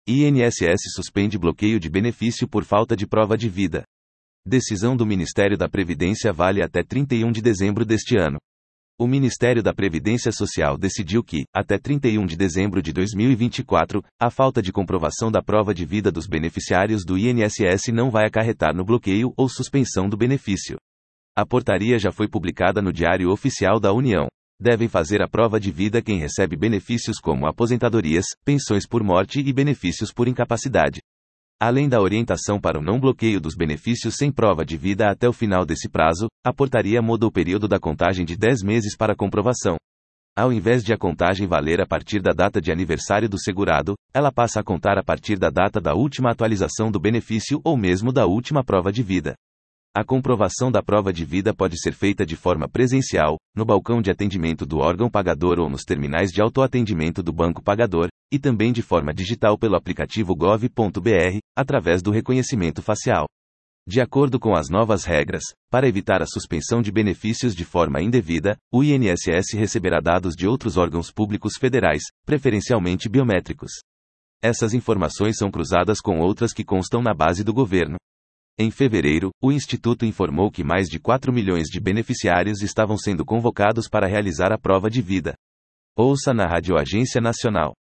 INSS suspende bloqueio de benefício por falta de prova de vida. Decisão do Ministério da Previdência vale até 31 de dezembro deste ano. O Ministério da Previdência Social decidiu que, até 31 de dezembro de 2024, a falta de comprovação da prova de vida dos beneficiários do INSS não vai acarretar no bloqueio ou suspensão do benefício. A portaria já foi publicada no Diário Oficial da União. Devem fazer a prova de vida quem recebe benefícios como aposentadorias, pensões por morte e benefícios por incapacidade. Além da orientação para o não bloqueio dos benefícios sem prova de vida até o final desse prazo, a portaria muda o período da contagem de 10 meses para comprovação. Ao invés de a contagem valer a partir da data de aniversário do segurado, ela passa a contar a partir da data da última atualização do benefício ou mesmo da última prova de vida. A comprovação da prova de vida pode ser feita de forma presencial, no balcão de atendimento do órgão pagador ou nos terminais de autoatendimento do banco pagador, e também de forma digital pelo aplicativo gov.br, através do reconhecimento facial. De acordo com as novas regras, para evitar a suspensão de benefícios de forma indevida, o INSS receberá dados de outros órgãos públicos federais, preferencialmente biométricos. Essas informações são cruzadas com outras que constam na base do governo. Em fevereiro, o Instituto informou que mais de 4 milhões de beneficiários estavam sendo convocados para realizar a prova de vida. Ouça na Rádio Agência Nacional.